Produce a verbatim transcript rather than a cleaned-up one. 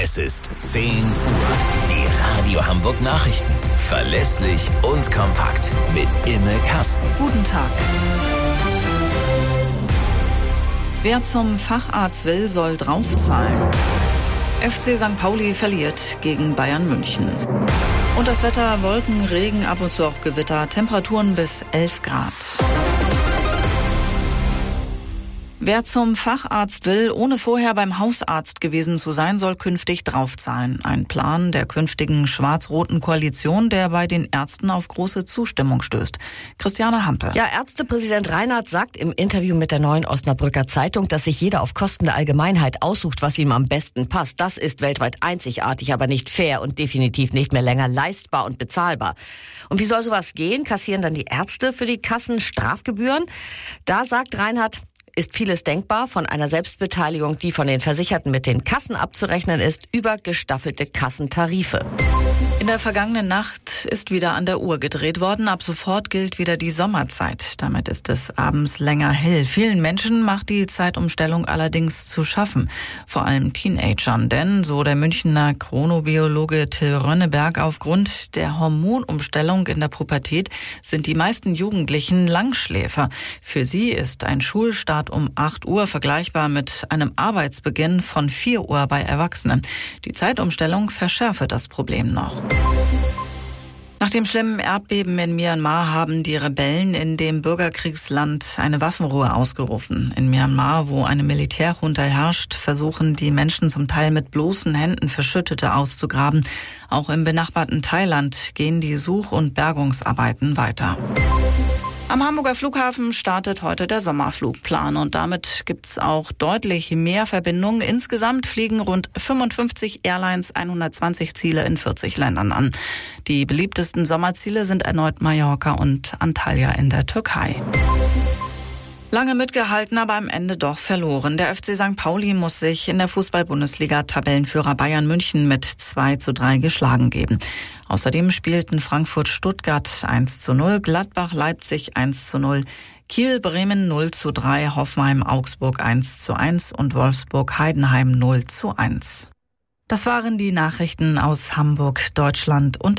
Es ist zehn Uhr. Die Radio Hamburg Nachrichten. Verlässlich und kompakt mit Imme Kasten. Guten Tag. Wer zum Facharzt will, soll draufzahlen. F C Sankt Pauli verliert gegen Bayern München. Und das Wetter: Wolken, Regen, ab und zu auch Gewitter, Temperaturen bis elf Grad. Wer zum Facharzt will, ohne vorher beim Hausarzt gewesen zu sein, soll künftig draufzahlen. Ein Plan der künftigen schwarz-roten Koalition, der bei den Ärzten auf große Zustimmung stößt. Christiane Hampe. Ja, Ärztepräsident Reinhardt sagt im Interview mit der Neuen Osnabrücker Zeitung, dass sich jeder auf Kosten der Allgemeinheit aussucht, was ihm am besten passt. Das ist weltweit einzigartig, aber nicht fair und definitiv nicht mehr länger leistbar und bezahlbar. Und wie soll sowas gehen? Kassieren dann die Ärzte für die Kassen Strafgebühren? Da sagt Reinhardt, ist vieles denkbar, von einer Selbstbeteiligung, die von den Versicherten mit den Kassen abzurechnen ist, über gestaffelte Kassentarife. In der vergangenen Nacht ist wieder an der Uhr gedreht worden. Ab sofort gilt wieder die Sommerzeit. Damit ist es abends länger hell. Vielen Menschen macht die Zeitumstellung allerdings zu schaffen. Vor allem Teenagern. Denn, so der Münchner Chronobiologe Till Rönneberg, aufgrund der Hormonumstellung in der Pubertät sind die meisten Jugendlichen Langschläfer. Für sie ist ein Schulstart um acht Uhr vergleichbar mit einem Arbeitsbeginn von vier Uhr bei Erwachsenen. Die Zeitumstellung verschärfe das Problem noch. Nach dem schlimmen Erdbeben in Myanmar haben die Rebellen in dem Bürgerkriegsland eine Waffenruhe ausgerufen. In Myanmar, wo eine Militärjunta herrscht, versuchen die Menschen zum Teil mit bloßen Händen Verschüttete auszugraben. Auch im benachbarten Thailand gehen die Such- und Bergungsarbeiten weiter. Am Hamburger Flughafen startet heute der Sommerflugplan und damit gibt's auch deutlich mehr Verbindungen. Insgesamt fliegen rund fünfundfünfzig Airlines hundertzwanzig Ziele in vierzig Ländern an. Die beliebtesten Sommerziele sind erneut Mallorca und Antalya in der Türkei. Lange mitgehalten, aber am Ende doch verloren. Der F C Sankt Pauli muss sich in der Fußball-Bundesliga Tabellenführer Bayern München mit zwei zu drei geschlagen geben. Außerdem spielten Frankfurt-Stuttgart eins zu null, Gladbach-Leipzig eins zu null, Kiel-Bremen null zu drei, Hoffenheim-Augsburg eins zu eins und Wolfsburg-Heidenheim null zu eins. Das waren die Nachrichten aus Hamburg, Deutschland und